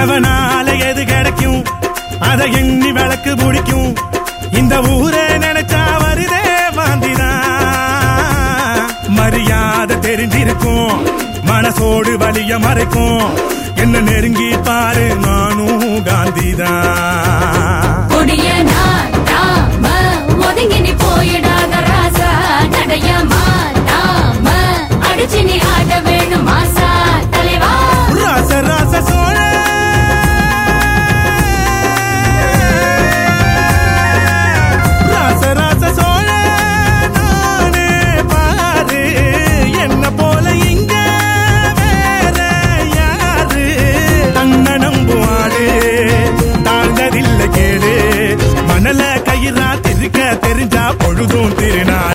எவனால எது கிடைக்கும் அதை எண்ணி விளக்கு பிடிக்கும். இந்த ஊரே நினைச்சா வருதே வாந்திதான். மரியாதை தெரிஞ்சிருக்கும் மனசோடு வலிய மறைக்கும். என்ன நெருங்கி பாரு நானும் காந்திதான். கொடிய நாட்டாம ஒதுங்கி நீ போயிடாத ராசா. நடைய மாட்டாம அடிச்சு நீ ஆட வேணும் மாசா.